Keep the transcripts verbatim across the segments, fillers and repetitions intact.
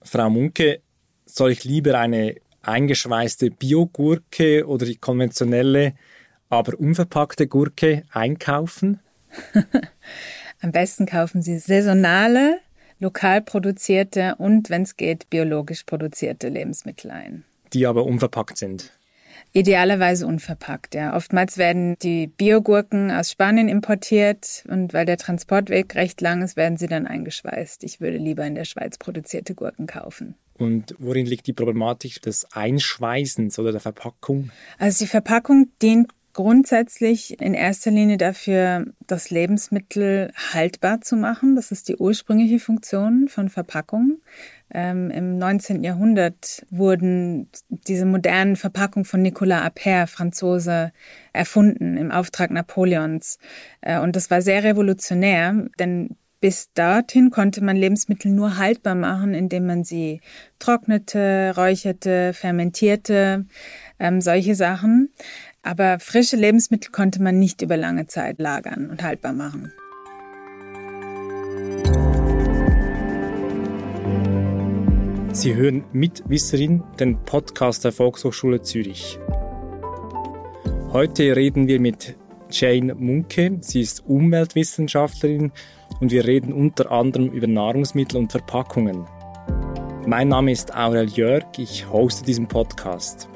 Frau Munke, soll ich lieber eine eingeschweißte Biogurke oder die konventionelle, aber unverpackte Gurke einkaufen? Am besten kaufen Sie saisonale, lokal produzierte und, wenn es geht, biologisch produzierte Lebensmittel ein. Die aber unverpackt sind? Idealerweise unverpackt, ja. Oftmals werden die Biogurken aus Spanien importiert und weil der Transportweg recht lang ist, werden sie dann eingeschweißt. Ich würde lieber in der Schweiz produzierte Gurken kaufen. Und worin liegt die Problematik des Einschweißens oder der Verpackung? Also die Verpackung dient grundsätzlich in erster Linie dafür, das Lebensmittel haltbar zu machen. Das ist die ursprüngliche Funktion von Verpackung. Ähm, Im neunzehnten Jahrhundert wurden diese modernen Verpackungen von Nicolas Appert, Franzose, erfunden im Auftrag Napoleons. Äh, und das war sehr revolutionär, denn bis dorthin konnte man Lebensmittel nur haltbar machen, indem man sie trocknete, räucherte, fermentierte, ähm, solche Sachen. Aber frische Lebensmittel konnte man nicht über lange Zeit lagern und haltbar machen. Sie hören Mitwisserin, den Podcast der Volkshochschule Zürich. Heute reden wir mit Jane Munke. Sie ist Umweltwissenschaftlerin und wir reden unter anderem über Nahrungsmittel und Verpackungen. Mein Name ist Aurel Jörg, ich hoste diesen Podcast.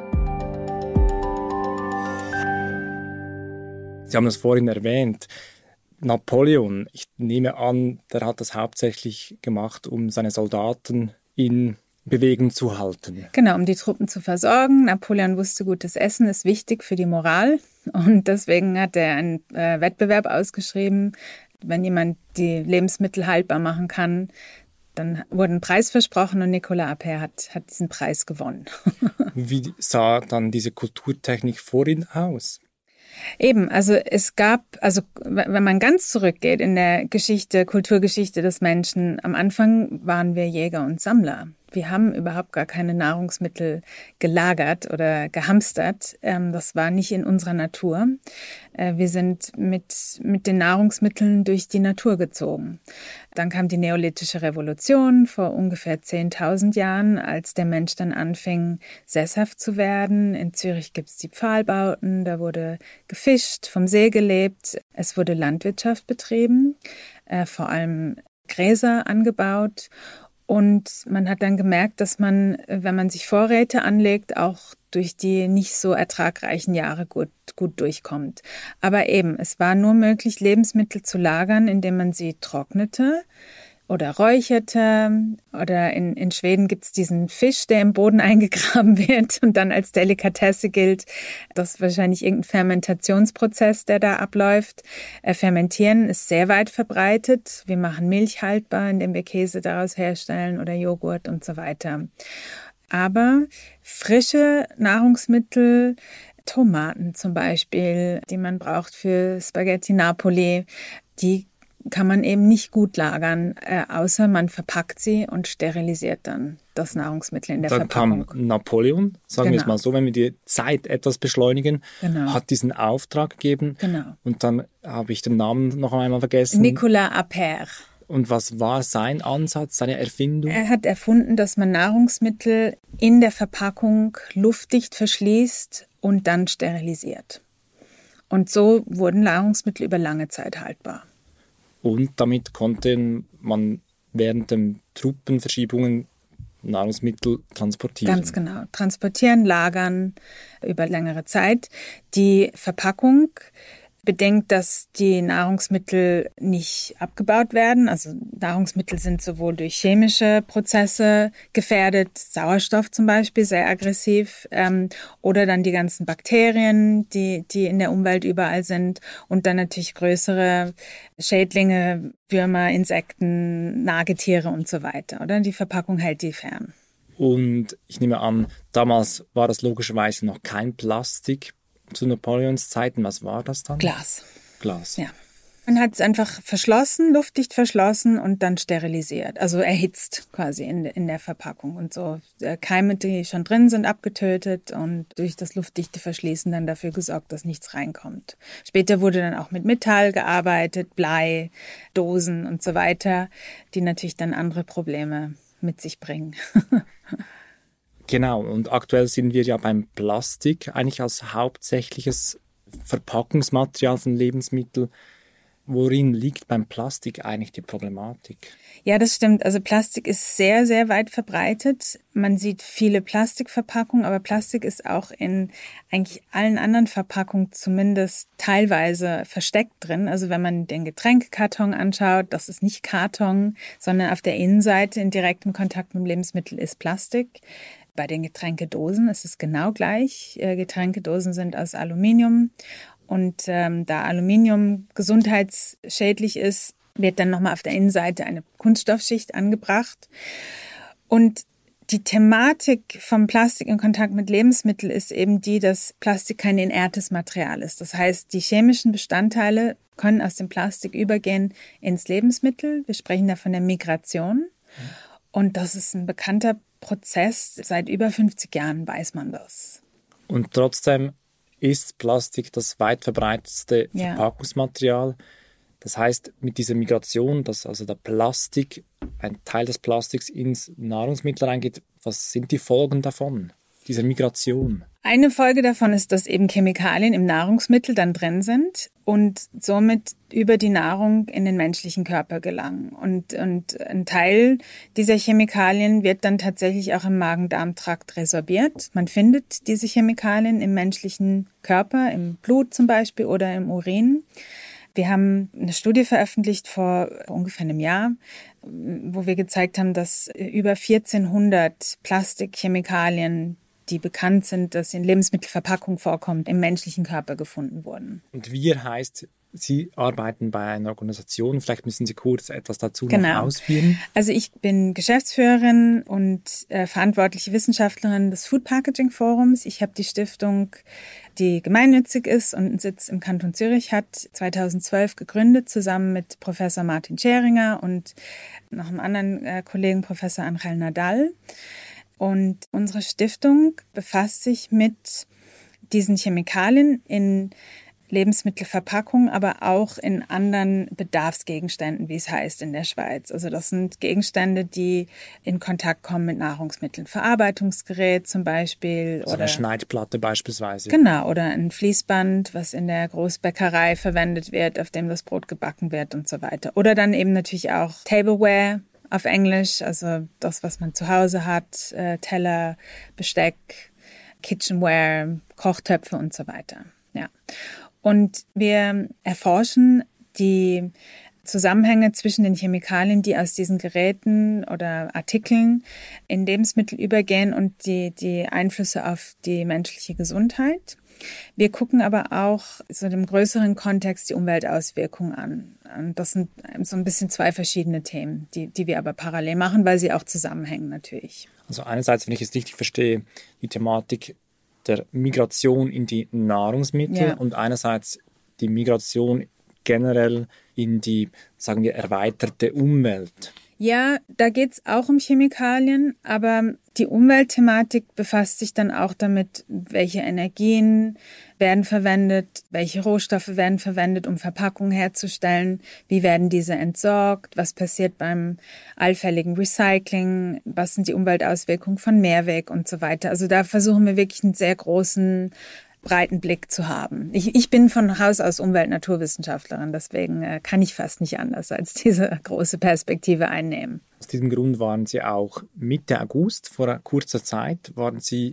Sie haben es vorhin erwähnt, Napoleon, ich nehme an, der hat das hauptsächlich gemacht, um seine Soldaten in Bewegung zu halten. Genau, um die Truppen zu versorgen. Napoleon wusste, gutes Essen ist wichtig für die Moral und deswegen hat er einen äh, Wettbewerb ausgeschrieben. Wenn jemand die Lebensmittel haltbar machen kann, dann wurde ein Preis versprochen und Nicolas Appert hat, hat diesen Preis gewonnen. Wie sah dann diese Kulturtechnik vorhin aus? Eben, also es gab, also wenn man ganz zurückgeht in der Geschichte, Kulturgeschichte des Menschen, am Anfang waren wir Jäger und Sammler. Wir haben überhaupt gar keine Nahrungsmittel gelagert oder gehamstert. Das war nicht in unserer Natur. Wir sind mit, mit den Nahrungsmitteln durch die Natur gezogen. Dann kam die Neolithische Revolution vor ungefähr zehntausend Jahren, als der Mensch dann anfing, sesshaft zu werden. In Zürich gibt es die Pfahlbauten, da wurde gefischt, vom See gelebt. Es wurde Landwirtschaft betrieben, vor allem Gräser angebaut. Und man hat dann gemerkt, dass man, wenn man sich Vorräte anlegt, auch durch die nicht so ertragreichen Jahre gut, gut durchkommt. Aber eben, es war nur möglich, Lebensmittel zu lagern, indem man sie trocknete oder räucherte. Oder in, in Schweden gibt es diesen Fisch, der im Boden eingegraben wird und dann als Delikatesse gilt. Das ist wahrscheinlich irgendein Fermentationsprozess, der da abläuft. Äh, Fermentieren ist sehr weit verbreitet. Wir machen Milch haltbar, indem wir Käse daraus herstellen oder Joghurt und so weiter. Aber frische Nahrungsmittel, Tomaten zum Beispiel, die man braucht für Spaghetti Napoli, die kann man eben nicht gut lagern, äh, außer man verpackt sie und sterilisiert dann das Nahrungsmittel in der dann Verpackung. Dann kam Napoleon, sagen genau. wir es mal so, wenn wir die Zeit etwas beschleunigen, genau. hat diesen Auftrag gegeben. Genau. Und dann habe ich den Namen noch einmal vergessen. Nicolas Appert. Und was war sein Ansatz, seine Erfindung? Er hat erfunden, dass man Nahrungsmittel in der Verpackung luftdicht verschließt und dann sterilisiert. Und so wurden Nahrungsmittel über lange Zeit haltbar. Und damit konnte man während den Truppenverschiebungen Nahrungsmittel transportieren. Ganz genau. Transportieren, lagern über längere Zeit. Die Verpackung bedenkt, dass die Nahrungsmittel nicht abgebaut werden. Also Nahrungsmittel sind sowohl durch chemische Prozesse gefährdet, Sauerstoff zum Beispiel, sehr aggressiv, ähm, oder dann die ganzen Bakterien, die, die in der Umwelt überall sind und dann natürlich größere Schädlinge, Würmer, Insekten, Nagetiere und so weiter. Oder? Die Verpackung hält die fern. Und ich nehme an, damals war das logischerweise noch kein Plastik. Zu Napoleons Zeiten, was war das dann? Glas. Glas. Ja. Man hat es einfach verschlossen, luftdicht verschlossen und dann sterilisiert, also erhitzt quasi in, in der Verpackung. Und so Keime, die schon drin sind, abgetötet und durch das luftdichte Verschließen dann dafür gesorgt, dass nichts reinkommt. Später wurde dann auch mit Metall gearbeitet, Blei, Dosen und so weiter, die natürlich dann andere Probleme mit sich bringen. Genau, und aktuell sind wir ja beim Plastik eigentlich als hauptsächliches Verpackungsmaterial von Lebensmitteln. Worin liegt beim Plastik eigentlich die Problematik? Ja, das stimmt. Also Plastik ist sehr, sehr weit verbreitet. Man sieht viele Plastikverpackungen, aber Plastik ist auch in eigentlich allen anderen Verpackungen zumindest teilweise versteckt drin. Also wenn man den Getränkekarton anschaut, das ist nicht Karton, sondern auf der Innenseite in direktem Kontakt mit dem Lebensmittel ist Plastik. Bei den Getränkedosen ist es genau gleich. Getränkedosen sind aus Aluminium. Und ähm, da Aluminium gesundheitsschädlich ist, wird dann nochmal auf der Innenseite eine Kunststoffschicht angebracht. Und die Thematik vom Plastik in Kontakt mit Lebensmitteln ist eben die, dass Plastik kein inertes Material ist. Das heißt, die chemischen Bestandteile können aus dem Plastik übergehen ins Lebensmittel. Wir sprechen da von der Migration. Und das ist ein bekannter Prozess. Seit über fünfzig Jahren weiß man das. Und trotzdem ist Plastik das weit verbreitetste ja. Verpackungsmaterial. Das heißt, mit dieser Migration, dass also der Plastik, ein Teil des Plastiks ins Nahrungsmittel reingeht, was sind die Folgen davon, dieser Migration? Eine Folge davon ist, dass eben Chemikalien im Nahrungsmittel dann drin sind und somit über die Nahrung in den menschlichen Körper gelangen. Und, und ein Teil dieser Chemikalien wird dann tatsächlich auch im Magen-Darm-Trakt resorbiert. Man findet diese Chemikalien im menschlichen Körper, im Blut zum Beispiel oder im Urin. Wir haben eine Studie veröffentlicht vor ungefähr einem Jahr, wo wir gezeigt haben, dass über vierzehnhundert Plastikchemikalien, die bekannt sind, dass in Lebensmittelverpackungen vorkommen, im menschlichen Körper gefunden wurden. Und wir heißt, Sie arbeiten bei einer Organisation. Vielleicht müssen Sie kurz etwas dazu genau. noch ausführen. Also ich bin Geschäftsführerin und äh, verantwortliche Wissenschaftlerin des Food Packaging Forums. Ich habe die Stiftung, die gemeinnützig ist und einen Sitz im Kanton Zürich hat, zweitausendzwölf gegründet, zusammen mit Professor Martin Scheringer und noch einem anderen äh, Kollegen, Professor Angel Nadal. Und unsere Stiftung befasst sich mit diesen Chemikalien in Lebensmittelverpackungen, aber auch in anderen Bedarfsgegenständen, wie es heißt in der Schweiz. Also das sind Gegenstände, die in Kontakt kommen mit Nahrungsmitteln. Verarbeitungsgerät zum Beispiel. Also oder eine Schneidplatte beispielsweise. Genau, oder ein Fließband, was in der Großbäckerei verwendet wird, auf dem das Brot gebacken wird und so weiter. Oder dann eben natürlich auch Tableware auf Englisch, also das, was man zu Hause hat, äh, Teller, Besteck, Kitchenware, Kochtöpfe und so weiter. Ja. Und wir erforschen die Zusammenhänge zwischen den Chemikalien, die aus diesen Geräten oder Artikeln in Lebensmittel übergehen und die, die Einflüsse auf die menschliche Gesundheit. Wir gucken aber auch so im größeren Kontext die Umweltauswirkungen an. Und das sind so ein bisschen zwei verschiedene Themen, die, die wir aber parallel machen, weil sie auch zusammenhängen natürlich. Also einerseits, wenn ich es richtig verstehe, die Thematik der Migration in die Nahrungsmittel ja. und einerseits die Migration generell in die, sagen wir, erweiterte Umwelt. Ja, da geht's auch um Chemikalien, aber die Umweltthematik befasst sich dann auch damit, welche Energien werden verwendet, welche Rohstoffe werden verwendet, um Verpackungen herzustellen, wie werden diese entsorgt, was passiert beim allfälligen Recycling, was sind die Umweltauswirkungen von Mehrweg und so weiter. Also da versuchen wir wirklich einen sehr großen breiten Blick zu haben. Ich, ich bin von Haus aus Umwelt-Naturwissenschaftlerin, deswegen äh, kann ich fast nicht anders als diese große Perspektive einnehmen. Aus diesem Grund waren Sie auch Mitte August, vor kurzer Zeit, waren Sie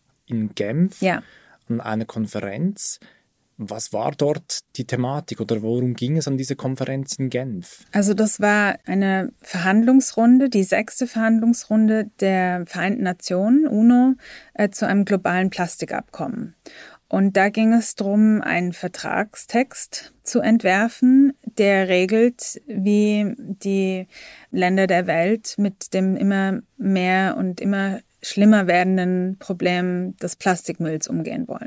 in Genf ja. an einer Konferenz. Was war dort die Thematik oder worum ging es an dieser Konferenz in Genf? Also das war eine Verhandlungsrunde, die sechste Verhandlungsrunde der Vereinten Nationen, UNO, äh, zu einem globalen Plastikabkommen. Und da ging es darum, einen Vertragstext zu entwerfen, der regelt, wie die Länder der Welt mit dem immer mehr und immer schlimmer werdenden Problem des Plastikmülls umgehen wollen.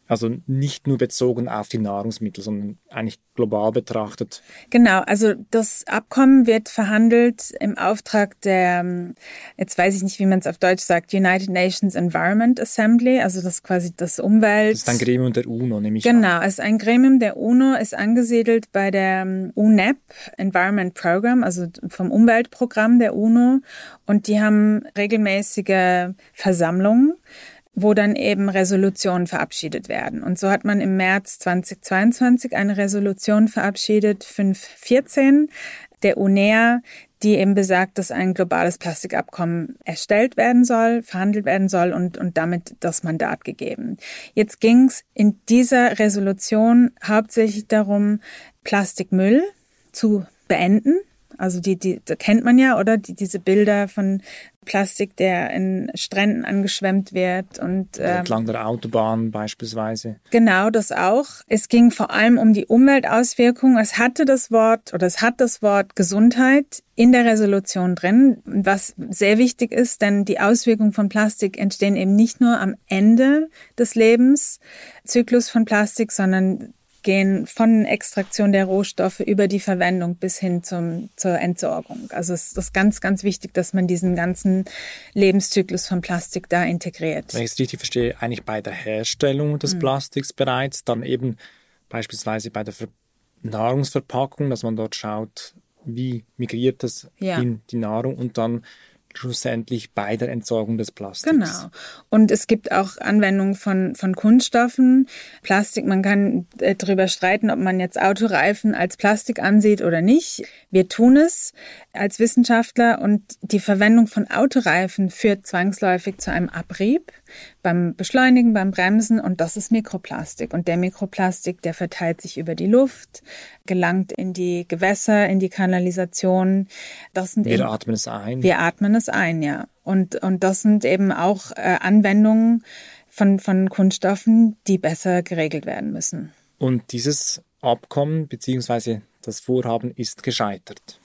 Also nicht nur bezogen auf die Nahrungsmittel, sondern eigentlich global betrachtet. Genau, also das Abkommen wird verhandelt im Auftrag der, jetzt weiß ich nicht, wie man es auf Deutsch sagt, United Nations Environment Assembly, also das ist quasi das Umwelt... Das ist ein Gremium der UNO, nehme ich an. an. Genau, es ist ein Gremium der UNO, ist angesiedelt bei der U N E P, Environment Program, also vom Umweltprogramm der UNO, und die haben regelmäßige Versammlungen, wo dann eben Resolutionen verabschiedet werden. Und so hat man im März zweitausendzweiundzwanzig eine Resolution verabschiedet, fünf vierzehn, der U N E A, die eben besagt, dass ein globales Plastikabkommen erstellt werden soll, verhandelt werden soll und, und damit das Mandat gegeben. Jetzt ging es in dieser Resolution hauptsächlich darum, Plastikmüll zu beenden. Also die, die, die kennt man ja, oder? Die, diese Bilder von Plastik, der in Stränden angeschwemmt wird und ähm, entlang der Autobahn beispielsweise. Genau, das auch. Es ging vor allem um die Umweltauswirkungen. Es hatte das Wort oder es hat das Wort Gesundheit in der Resolution drin, was sehr wichtig ist, denn die Auswirkungen von Plastik entstehen eben nicht nur am Ende des Lebenszyklus von Plastik, sondern gehen von Extraktion der Rohstoffe über die Verwendung bis hin zum, zur Entsorgung. Also es ist ganz, ganz wichtig, dass man diesen ganzen Lebenszyklus von Plastik da integriert. Wenn ich es richtig verstehe, eigentlich bei der Herstellung des mhm. Plastiks bereits, dann eben beispielsweise bei der Ver- Nahrungsverpackung, dass man dort schaut, wie migriert es ja. in die Nahrung und dann schlussendlich bei der Entsorgung des Plastiks. Genau. Und es gibt auch Anwendungen von, von Kunststoffen. Plastik, man kann äh, darüber streiten, ob man jetzt Autoreifen als Plastik ansieht oder nicht. Wir tun es als Wissenschaftler und die Verwendung von Autoreifen führt zwangsläufig zu einem Abrieb beim Beschleunigen, beim Bremsen und das ist Mikroplastik. Und der Mikroplastik, der verteilt sich über die Luft, gelangt in die Gewässer, in die Kanalisation. Das sind wir eben, atmen es ein. Wir atmen es ein, ja. Und, und das sind eben auch äh, Anwendungen von, von Kunststoffen, die besser geregelt werden müssen. Und dieses Abkommen bzw. das Vorhaben ist gescheitert.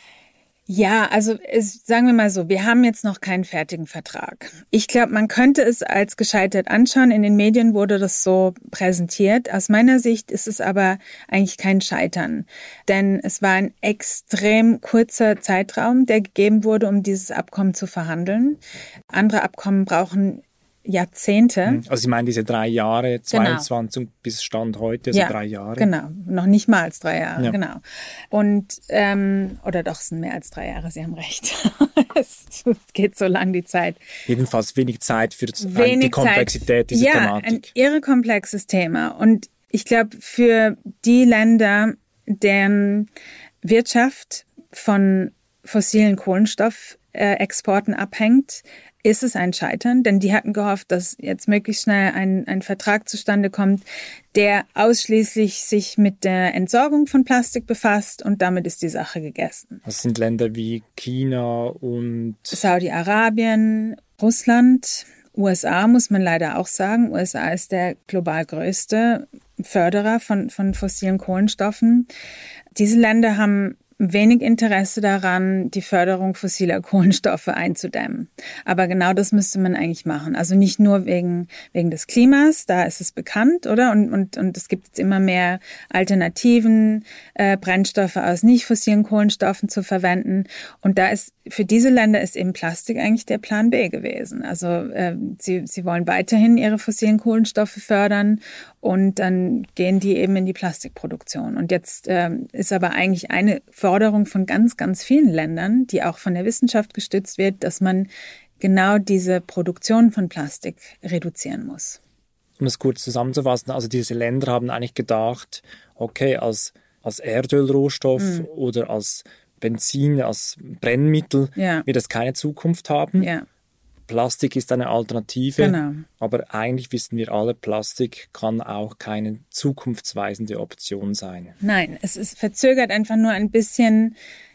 Ja, also es, sagen wir mal so, wir haben jetzt noch keinen fertigen Vertrag. Ich glaube, man könnte es als gescheitert anschauen. In den Medien wurde das so präsentiert. Aus meiner Sicht ist es aber eigentlich kein Scheitern. Denn es war ein extrem kurzer Zeitraum, der gegeben wurde, um dieses Abkommen zu verhandeln. Andere Abkommen brauchen Jahrzehnte. Also Sie meinen diese drei Jahre, zweiundzwanzig genau. bis Stand heute, also ja, drei Jahre? Genau, noch nicht mal als drei Jahre, ja. genau. Und, ähm, oder doch, es sind mehr als drei Jahre, Sie haben recht. es, es geht so lang die Zeit. Jedenfalls wenig Zeit für wenig die Komplexität Zeit. dieser ja, Thematik. Ja, ein irre komplexes Thema. Und ich glaube, für die Länder, deren Wirtschaft von fossilen Kohlenstoffexporten abhängt, ist es ein Scheitern, denn die hatten gehofft, dass jetzt möglichst schnell ein, ein Vertrag zustande kommt, der ausschließlich sich mit der Entsorgung von Plastik befasst und damit ist die Sache gegessen. Das sind Länder wie China und Saudi-Arabien, Russland, U S A muss man leider auch sagen. U S A ist der global größte Förderer von, von fossilen Kohlenstoffen. Diese Länder haben wenig Interesse daran, die Förderung fossiler Kohlenstoffe einzudämmen. Aber genau das müsste man eigentlich machen. Also nicht nur wegen, wegen des Klimas, da ist es bekannt, oder? Und, und, und es gibt jetzt immer mehr Alternativen, äh, Brennstoffe aus nicht fossilen Kohlenstoffen zu verwenden. Und da ist, für diese Länder ist eben Plastik eigentlich der Plan B gewesen. Also äh, sie, sie wollen weiterhin ihre fossilen Kohlenstoffe fördern und dann gehen die eben in die Plastikproduktion. Und jetzt äh, ist aber eigentlich eine Forderung von ganz, ganz vielen Ländern, die auch von der Wissenschaft gestützt wird, dass man genau diese Produktion von Plastik reduzieren muss. Um es kurz zusammenzufassen, also diese Länder haben eigentlich gedacht, okay, als, als Erdölrohstoff mhm. oder als Benzin, als Brennmittel ja. wird es keine Zukunft haben. Ja. Plastik ist eine Alternative, genau. aber eigentlich wissen wir alle, Plastik kann auch keine zukunftsweisende Option sein. Nein, es ist verzögert einfach nur ein bisschen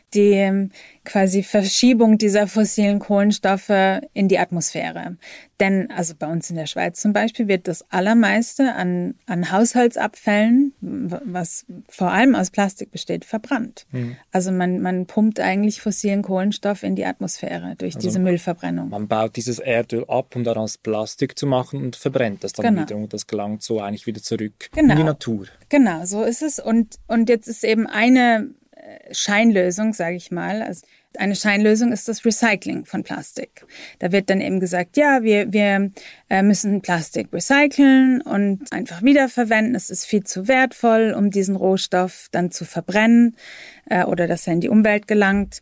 die quasi Verschiebung dieser fossilen Kohlenstoffe in die Atmosphäre. Denn, also bei uns in der Schweiz zum Beispiel, wird das Allermeiste an, an Haushaltsabfällen, was vor allem aus Plastik besteht, verbrannt. Mhm. Also man, man pumpt eigentlich fossilen Kohlenstoff in die Atmosphäre durch also diese Müllverbrennung. Man baut dieses Erdöl ab, um daraus Plastik zu machen und verbrennt das dann genau. wieder. Und das gelangt so eigentlich wieder zurück genau. in die Natur. Genau, so ist es. Und, und jetzt ist eben eine Scheinlösung, sage ich mal. Also eine Scheinlösung ist das Recycling von Plastik. Da wird dann eben gesagt, ja, wir, wir müssen Plastik recyceln und einfach wiederverwenden. Es ist viel zu wertvoll, um diesen Rohstoff dann zu verbrennen äh, oder dass er in die Umwelt gelangt.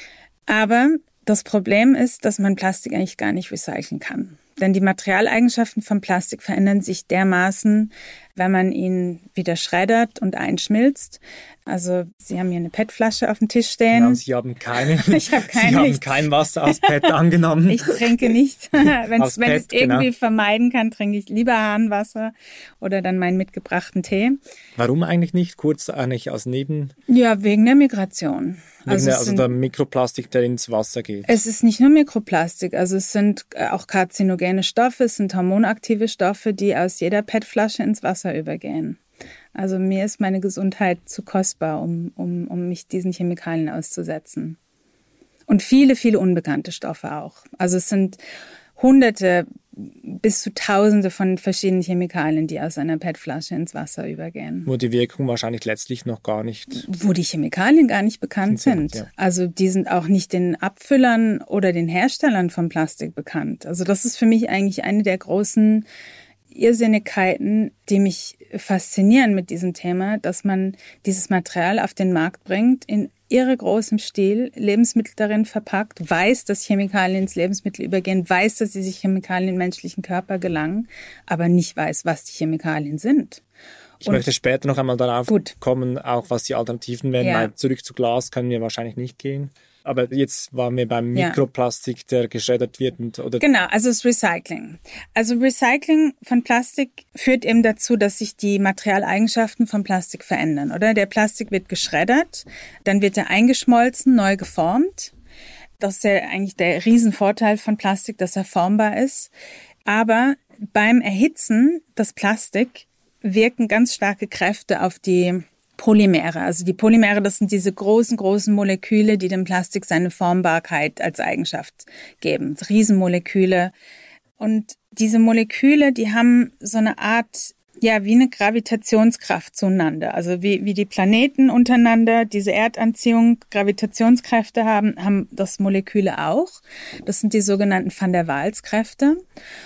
Aber das Problem ist, dass man Plastik eigentlich gar nicht recyceln kann. Denn die Materialeigenschaften von Plastik verändern sich dermaßen, wenn man ihn wieder schreddert und einschmilzt. Also Sie haben hier eine P E T-Flasche auf dem Tisch stehen. Genau, Sie haben keine. Ich habe keine. Sie haben kein Wasser aus P E T angenommen. Ich trinke nicht. wenn ich es irgendwie genau. vermeiden kann, trinke ich lieber Hahnwasser oder dann meinen mitgebrachten Tee. Warum eigentlich nicht? Kurz eigentlich als Neben... Ja, wegen der Migration. Also, also sind, der Mikroplastik, der ins Wasser geht. Es ist nicht nur Mikroplastik, also es sind auch karzinogene Stoffe, es sind hormonaktive Stoffe, die aus jeder P E T-Flasche ins Wasser übergehen. Also mir ist meine Gesundheit zu kostbar, um, um, um mich diesen Chemikalien auszusetzen. Und viele, viele unbekannte Stoffe auch. Also es sind Hunderte bis zu Tausende von verschiedenen Chemikalien, die aus einer P E T-Flasche ins Wasser übergehen. Wo die Wirkung wahrscheinlich letztlich noch gar nicht... Wo die Chemikalien gar nicht bekannt sind. sind. Ja. Also die sind auch nicht den Abfüllern oder den Herstellern von Plastik bekannt. Also das ist für mich eigentlich eine der großen Irrsinnigkeiten, die mich faszinieren mit diesem Thema, dass man dieses Material auf den Markt bringt, in irre großem Stil Lebensmittel darin verpackt, weiß, dass Chemikalien ins Lebensmittel übergehen, weiß, dass diese Chemikalien in den menschlichen Körper gelangen, aber nicht weiß, was die Chemikalien sind. Ich Und möchte später noch einmal darauf gut. kommen, auch was die Alternativen wären, ja. weil zurück zu Glas können wir wahrscheinlich nicht gehen. Aber jetzt waren wir beim Mikroplastik, ja. der geschreddert wird. Und, oder genau, also das Recycling. Also Recycling von Plastik führt eben dazu, dass sich die Materialeigenschaften von Plastik verändern, oder? Der Plastik wird geschreddert, dann wird er eingeschmolzen, neu geformt. Das ist ja eigentlich der Riesenvorteil von Plastik, dass er formbar ist. Aber beim Erhitzen des Plastik wirken ganz starke Kräfte auf die Polymere. Also die Polymere, das sind diese großen, großen Moleküle, die dem Plastik seine Formbarkeit als Eigenschaft geben. Riesenmoleküle. Und diese Moleküle, die haben so eine Art, ja, wie eine Gravitationskraft zueinander. Also wie, wie die Planeten untereinander diese Erdanziehung, Gravitationskräfte haben, haben das Moleküle auch. Das sind die sogenannten Van der Waals-Kräfte.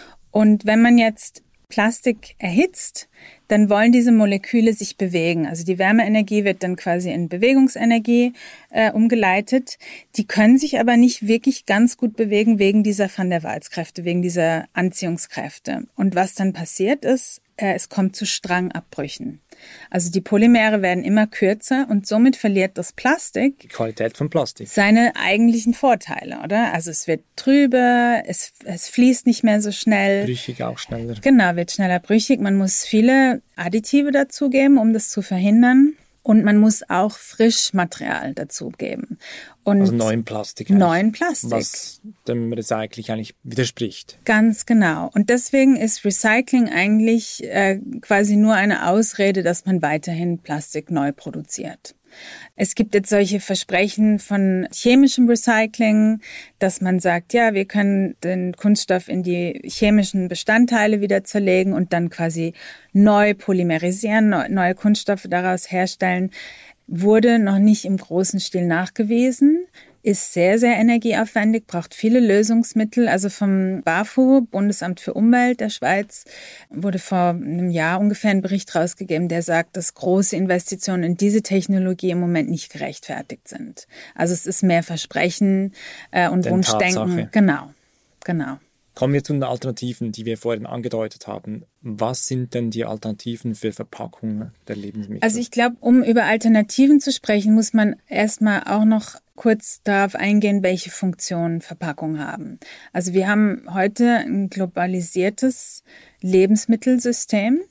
Und wenn man jetzt Plastik erhitzt, dann wollen diese Moleküle sich bewegen. Also die Wärmeenergie wird dann quasi in Bewegungsenergie äh, umgeleitet. Die können sich aber nicht wirklich ganz gut bewegen wegen dieser Van der Waals-Kräfte, wegen dieser Anziehungskräfte. Und was dann passiert ist, äh, es kommt zu Strangabbrüchen. Also die Polymere werden immer kürzer und somit verliert das Plastik die Qualität von Plastik seine eigentlichen Vorteile, oder? Also es wird trüber, es, es fließt nicht mehr so schnell. Brüchig auch schneller. Genau, wird schneller brüchig. Man muss viele Additive dazugeben, um das zu verhindern. Und man muss auch Frischmaterial dazugeben. Und also neuen Plastik. Neuen Plastik. Was dem Recycling eigentlich widerspricht. Ganz genau. Und deswegen ist Recycling eigentlich äh, quasi nur eine Ausrede, dass man weiterhin Plastik neu produziert. Es gibt jetzt solche Versprechen von chemischem Recycling, dass man sagt, ja, wir können den Kunststoff in die chemischen Bestandteile wieder zerlegen und dann quasi neu polymerisieren, neue Kunststoffe daraus herstellen. Wurde noch nicht im großen Stil nachgewiesen, ist sehr, sehr energieaufwendig, braucht viele Lösungsmittel. Also vom BAFU, Bundesamt für Umwelt der Schweiz, wurde vor einem Jahr ungefähr ein Bericht rausgegeben, der sagt, dass große Investitionen in diese Technologie im Moment nicht gerechtfertigt sind. Also es ist mehr Versprechen äh, und Den Wunschdenken. Tatsache. Genau, genau. Kommen wir zu den Alternativen, die wir vorhin angedeutet haben. Was sind denn die Alternativen für Verpackungen der Lebensmittel? Also ich glaube, um über Alternativen zu sprechen, muss man erstmal auch noch kurz darauf eingehen, welche Funktionen Verpackungen haben. Also wir haben heute ein globalisiertes Lebensmittelsystem.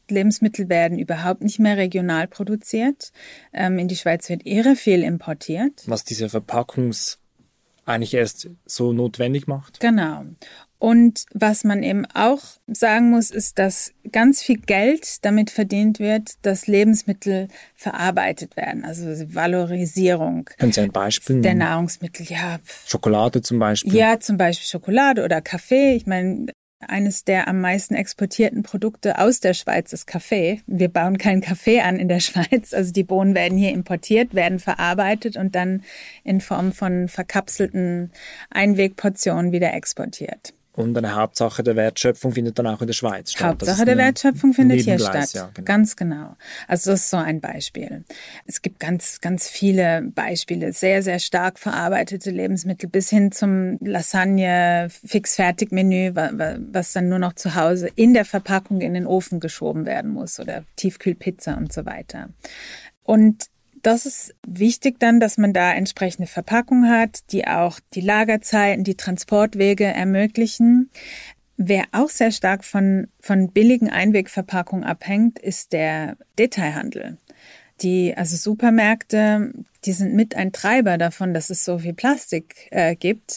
Lebensmittel werden überhaupt nicht mehr regional produziert. Ähm, in die Schweiz wird irre viel importiert. Was diese Verpackungs eigentlich erst so notwendig macht. Genau. Und was man eben auch sagen muss, ist, dass ganz viel Geld damit verdient wird, dass Lebensmittel verarbeitet werden. Also Valorisierung. Können Sie ein Beispiel nennen? Der Nahrungsmittel, ja. Schokolade zum Beispiel. Ja, zum Beispiel Schokolade oder Kaffee. Ich meine, eines der am meisten exportierten Produkte aus der Schweiz ist Kaffee. Wir bauen keinen Kaffee an in der Schweiz. Also die Bohnen werden hier importiert, werden verarbeitet und dann in Form von verkapselten Einwegportionen wieder exportiert. Und eine Hauptsache der Wertschöpfung findet dann auch in der Schweiz statt. Hauptsache der Wertschöpfung findet hier statt. Ja, genau. Ganz genau. Also das ist so ein Beispiel. Es gibt ganz, ganz viele Beispiele. Sehr, sehr stark verarbeitete Lebensmittel bis hin zum Lasagne, Fix-Fertig-Menü, was dann nur noch zu Hause in der Verpackung in den Ofen geschoben werden muss oder Tiefkühlpizza und so weiter. Und das ist wichtig dann, dass man da entsprechende Verpackung hat, die auch die Lagerzeiten, die Transportwege ermöglichen. Wer auch sehr stark von, von billigen Einwegverpackungen abhängt, ist der Detailhandel. Die, also Supermärkte, die sind mit ein Treiber davon, dass es so viel Plastik äh, gibt.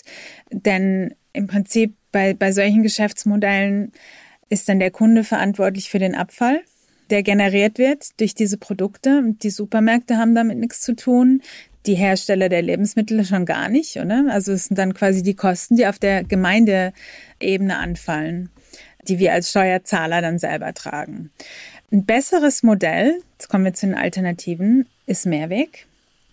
Denn im Prinzip bei, bei solchen Geschäftsmodellen ist dann der Kunde verantwortlich für den Abfall, der generiert wird durch diese Produkte. Die Supermärkte haben damit nichts zu tun, die Hersteller der Lebensmittel schon gar nicht, oder? Also es sind dann quasi die Kosten, die auf der Gemeindeebene anfallen, die wir als Steuerzahler dann selber tragen. Ein besseres Modell, jetzt kommen wir zu den Alternativen, ist Mehrweg.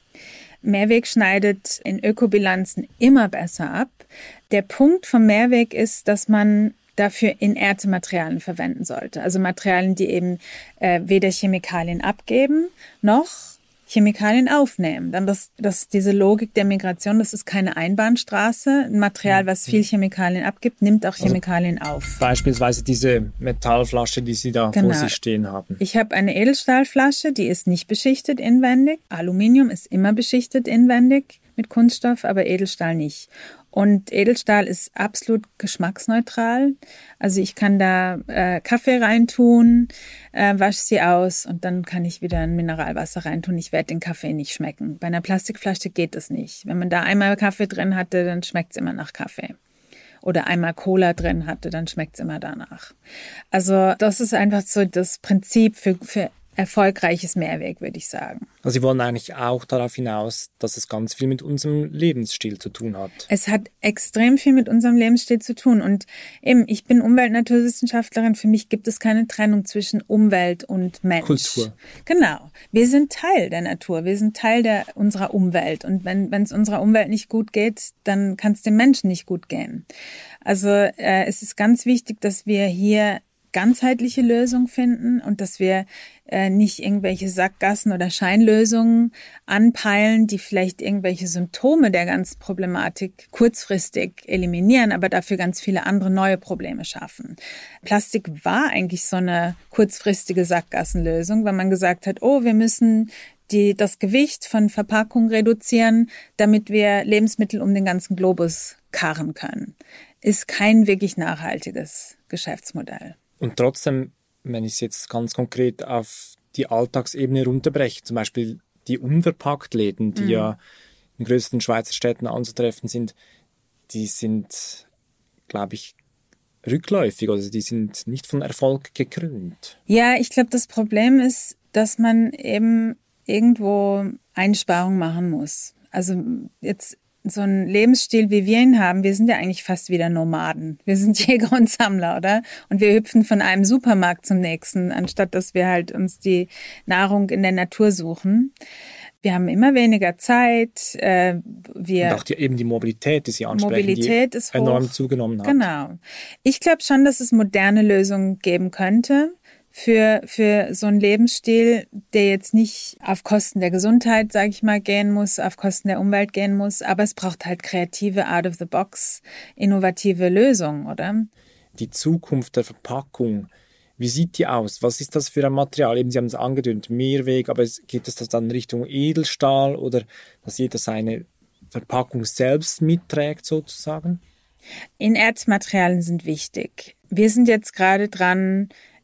Mehrweg schneidet in Ökobilanzen immer besser ab. Der Punkt vom Mehrweg ist, dass man dafür inerte Materialien verwenden sollte. Also Materialien, die eben äh, weder Chemikalien abgeben, noch Chemikalien aufnehmen. Dann das, das, diese Logik der Migration, das ist keine Einbahnstraße. Ein Material, was viel Chemikalien abgibt, nimmt auch Chemikalien also auf. Beispielsweise diese Metallflasche, die Sie da genau vor sich stehen haben. Ich habe eine Edelstahlflasche, die ist nicht beschichtet inwendig. Aluminium ist immer beschichtet inwendig mit Kunststoff, aber Edelstahl nicht. Und Edelstahl ist absolut geschmacksneutral. Also ich kann da äh, Kaffee reintun, äh, wasche sie aus und dann kann ich wieder ein Mineralwasser reintun. Ich werde den Kaffee nicht schmecken. Bei einer Plastikflasche geht das nicht. Wenn man da einmal Kaffee drin hatte, dann schmeckt es immer nach Kaffee. Oder einmal Cola drin hatte, dann schmeckt es immer danach. Also das ist einfach so das Prinzip für, für erfolgreiches Mehrweg, würde ich sagen. Also Sie wollen eigentlich auch darauf hinaus, dass es ganz viel mit unserem Lebensstil zu tun hat. Es hat extrem viel mit unserem Lebensstil zu tun. Und eben, ich bin Umwelt-Naturwissenschaftlerin. Für mich gibt es keine Trennung zwischen Umwelt und Mensch. Kultur. Genau. Wir sind Teil der Natur. Wir sind Teil der, unserer Umwelt. Und wenn wenn es unserer Umwelt nicht gut geht, dann kann es dem Menschen nicht gut gehen. Also äh, es ist ganz wichtig, dass wir hier ganzheitliche Lösung finden und dass wir äh, nicht irgendwelche Sackgassen oder Scheinlösungen anpeilen, die vielleicht irgendwelche Symptome der ganzen Problematik kurzfristig eliminieren, aber dafür ganz viele andere neue Probleme schaffen. Plastik war eigentlich so eine kurzfristige Sackgassenlösung, weil man gesagt hat, oh, wir müssen die, das Gewicht von Verpackungen reduzieren, damit wir Lebensmittel um den ganzen Globus karren können. Ist kein wirklich nachhaltiges Geschäftsmodell. Und trotzdem, wenn ich es jetzt ganz konkret auf die Alltagsebene runterbreche, zum Beispiel die Unverpacktläden, die mhm. ja in größten Schweizer Städten anzutreffen sind, die sind, glaube ich, rückläufig, also die sind nicht von Erfolg gekrönt. Ja, ich glaube, das Problem ist, dass man eben irgendwo Einsparungen machen muss. Also jetzt so ein Lebensstil, wie wir ihn haben, wir sind ja eigentlich fast wieder Nomaden. Wir sind Jäger und Sammler, oder? Und wir hüpfen von einem Supermarkt zum nächsten, anstatt dass wir halt uns die Nahrung in der Natur suchen. Wir haben immer weniger Zeit. Äh, wir und auch die, eben die Mobilität, die Sie ansprechen, Mobilität die ist enorm hoch. zugenommen hat. Genau. Ich glaube schon, dass es moderne Lösungen geben könnte für für so einen Lebensstil, der jetzt nicht auf Kosten der Gesundheit, sage ich mal, gehen muss, auf Kosten der Umwelt gehen muss, aber es braucht halt kreative, out-of-the-box, innovative Lösungen, oder? Die Zukunft der Verpackung, wie sieht die aus? Was ist das für ein Material? Eben, Sie haben es angedeutet, Mehrweg, aber geht es das dann Richtung Edelstahl oder dass jeder seine Verpackung selbst mitträgt sozusagen? Inertmaterialien sind wichtig. Wir sind jetzt gerade dran,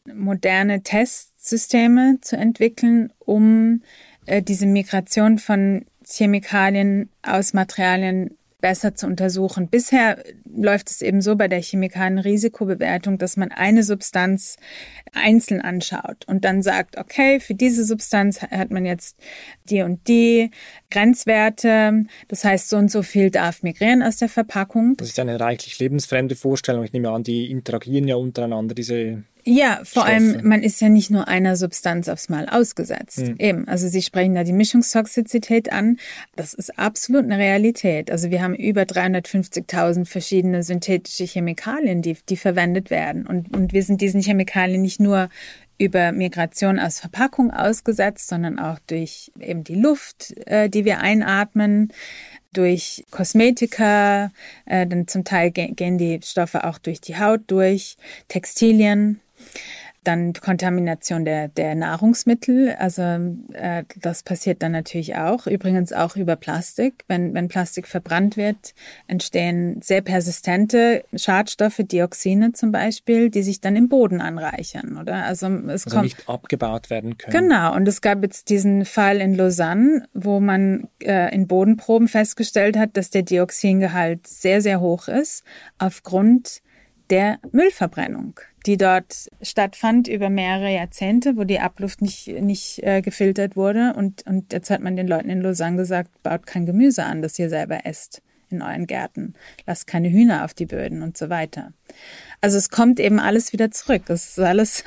moderne Testsysteme zu entwickeln, um äh, diese Migration von Chemikalien aus Materialien besser zu untersuchen. Bisher läuft es eben so bei der Chemikalienrisikobewertung, dass man eine Substanz einzeln anschaut und dann sagt, okay, für diese Substanz hat man jetzt die und die Grenzwerte. Das heißt, so und so viel darf migrieren aus der Verpackung. Das ist eine reichlich lebensfremde Vorstellung. Ich nehme an, die interagieren ja untereinander, diese Ja, vor Stoffe. allem, man ist ja nicht nur einer Substanz aufs Mal ausgesetzt. Mhm. Eben, also Sie sprechen da die Mischungstoxizität an. Das ist absolut eine Realität. Also wir haben über dreihundertfünfzigtausend verschiedene synthetische Chemikalien, die, die verwendet werden. Und, und wir sind diesen Chemikalien nicht nur über Migration aus Verpackung ausgesetzt, sondern auch durch eben die Luft, äh, die wir einatmen, durch Kosmetika, äh, dann zum Teil ge- gehen die Stoffe auch durch die Haut durch, Textilien. Dann Kontamination der, der Nahrungsmittel, also äh, das passiert dann natürlich auch. Übrigens auch über Plastik. Wenn, wenn Plastik verbrannt wird, entstehen sehr persistente Schadstoffe, Dioxine zum Beispiel, die sich dann im Boden anreichern, oder? Also es also kommt nicht abgebaut werden können. Genau, und es gab jetzt diesen Fall in Lausanne, wo man äh, in Bodenproben festgestellt hat, dass der Dioxingehalt sehr, sehr hoch ist, aufgrund der Müllverbrennung, die dort stattfand über mehrere Jahrzehnte, wo die Abluft nicht, nicht äh, gefiltert wurde. Und, und jetzt hat man den Leuten in Lausanne gesagt, baut kein Gemüse an, das ihr selber esst in euren Gärten. Lasst keine Hühner auf die Böden und so weiter. Also es kommt eben alles wieder zurück. Das ist alles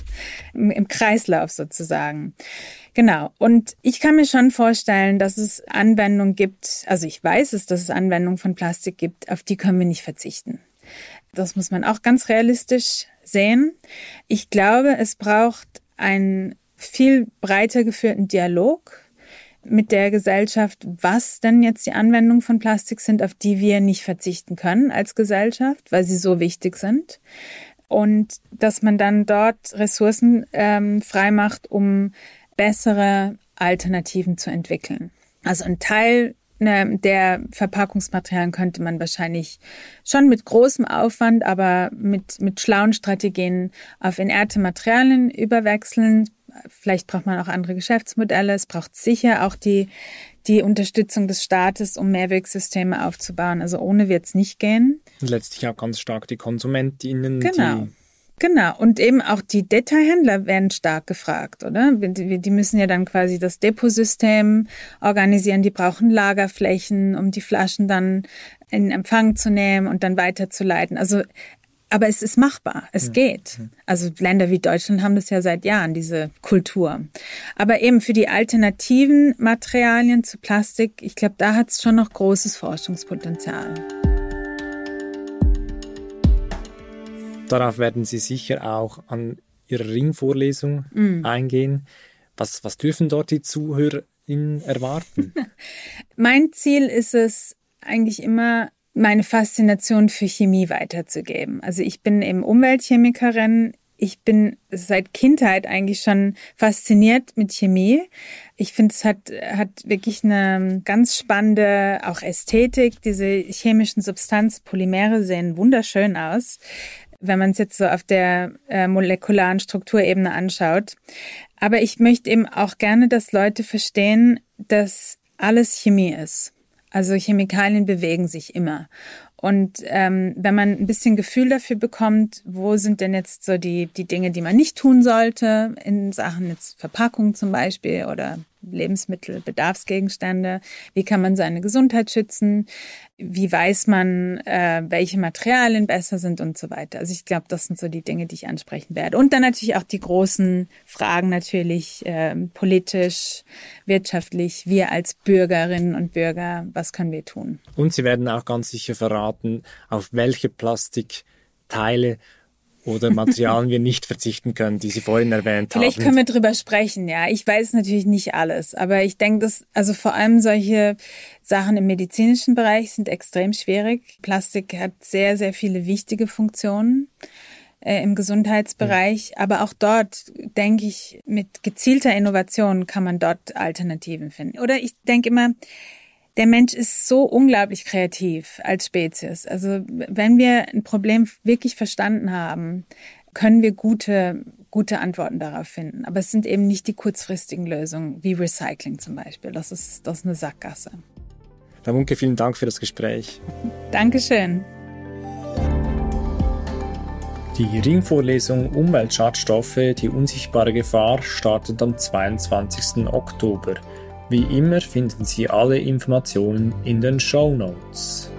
im, im Kreislauf sozusagen. Genau. Und ich kann mir schon vorstellen, dass es Anwendungen gibt, also ich weiß es, dass es Anwendungen von Plastik gibt, auf die können wir nicht verzichten. Das muss man auch ganz realistisch sehen. Ich glaube, es braucht einen viel breiter geführten Dialog mit der Gesellschaft, was denn jetzt die Anwendungen von Plastik sind, auf die wir nicht verzichten können als Gesellschaft, weil sie so wichtig sind. Und dass man dann dort Ressourcen ähm, freimacht, um bessere Alternativen zu entwickeln. Also ein Teil der Verpackungsmaterialien könnte man wahrscheinlich schon mit großem Aufwand, aber mit, mit schlauen Strategien auf inerte Materialien überwechseln. Vielleicht braucht man auch andere Geschäftsmodelle. Es braucht sicher auch die, die Unterstützung des Staates, um Mehrwegsysteme aufzubauen. Also ohne wird es nicht gehen. Und letztlich auch ganz stark die KonsumentInnen, genau. die Genau, und eben auch die Detailhändler werden stark gefragt, oder? Die, die müssen ja dann quasi das Depotsystem organisieren, die brauchen Lagerflächen, um die Flaschen dann in Empfang zu nehmen und dann weiterzuleiten. Also, aber es ist machbar, es mhm. geht. Also Länder wie Deutschland haben das ja seit Jahren, diese Kultur. Aber eben für die alternativen Materialien zu Plastik, ich glaube, da hat es schon noch großes Forschungspotenzial. Darauf werden Sie sicher auch an Ihrer Ringvorlesung mm. eingehen. Was, was dürfen dort die ZuhörerInnen erwarten? Mein Ziel ist es eigentlich immer, meine Faszination für Chemie weiterzugeben. Also ich bin eben Umweltchemikerin. Ich bin seit Kindheit eigentlich schon fasziniert mit Chemie. Ich finde, es hat, hat wirklich eine ganz spannende auch Ästhetik. Diese chemischen Substanzen, Polymere sehen wunderschön aus, wenn man es jetzt so auf der äh, molekularen Strukturebene anschaut. Aber ich möchte eben auch gerne, dass Leute verstehen, dass alles Chemie ist. Also Chemikalien bewegen sich immer. Und ähm, wenn man ein bisschen Gefühl dafür bekommt, wo sind denn jetzt so die, die Dinge, die man nicht tun sollte, in Sachen jetzt Verpackung zum Beispiel oder Lebensmittel, Bedarfsgegenstände, wie kann man seine Gesundheit schützen, wie weiß man, äh, welche Materialien besser sind und so weiter. Also ich glaube, das sind so die Dinge, die ich ansprechen werde. Und dann natürlich auch die großen Fragen natürlich, äh, politisch, wirtschaftlich, wir als Bürgerinnen und Bürger, was können wir tun? Und Sie werden auch ganz sicher verraten, auf welche Plastikteile oder Materialien wir nicht verzichten können, die Sie vorhin erwähnt Vielleicht haben. Vielleicht können wir drüber sprechen, ja. Ich weiß natürlich nicht alles, aber ich denke, dass also vor allem solche Sachen im medizinischen Bereich sind extrem schwierig. Plastik hat sehr, sehr viele wichtige Funktionen äh, im Gesundheitsbereich, mhm. aber auch dort, denke ich, mit gezielter Innovation kann man dort Alternativen finden. Oder ich denke immer, der Mensch ist so unglaublich kreativ als Spezies. Also wenn wir ein Problem wirklich verstanden haben, können wir gute, gute Antworten darauf finden. Aber es sind eben nicht die kurzfristigen Lösungen, wie Recycling zum Beispiel. Das ist, das ist eine Sackgasse. Frau Munke, vielen Dank für das Gespräch. Dankeschön. Die Ringvorlesung Umweltschadstoffe, die unsichtbare Gefahr startet am zweiundzwanzigsten Oktober. Wie immer finden Sie alle Informationen in den Shownotes.